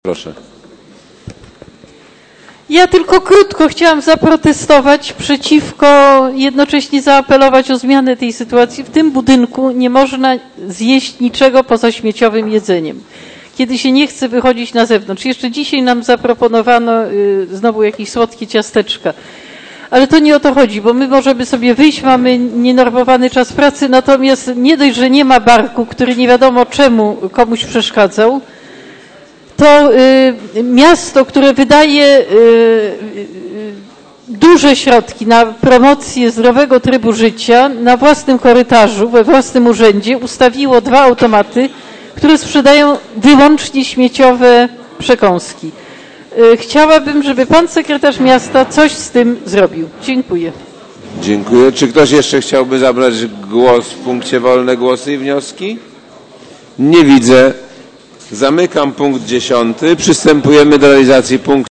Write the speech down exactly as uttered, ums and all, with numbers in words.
Proszę. Ja tylko krótko chciałam zaprotestować przeciwko, jednocześnie zaapelować o zmianę tej sytuacji. W tym budynku nie można zjeść niczego poza śmieciowym jedzeniem, kiedy się nie chce wychodzić na zewnątrz. Jeszcze dzisiaj nam zaproponowano y, znowu jakieś słodkie ciasteczka. Ale to nie o to chodzi, bo my możemy sobie wyjść, mamy nienormowany czas pracy, natomiast nie dość, że nie ma barku, który nie wiadomo czemu komuś przeszkadzał, to y, miasto, które wydaje y, y, duże środki na promocję zdrowego trybu życia, na własnym korytarzu, we własnym urzędzie ustawiło dwa automaty, które sprzedają wyłącznie śmieciowe przekąski. Y, chciałabym, żeby pan sekretarz miasta coś z tym zrobił. Dziękuję. Dziękuję. Czy ktoś jeszcze chciałby zabrać głos w punkcie wolne głosy i wnioski? Nie widzę. Zamykam punkt dziesiąty. Przystępujemy do realizacji punktu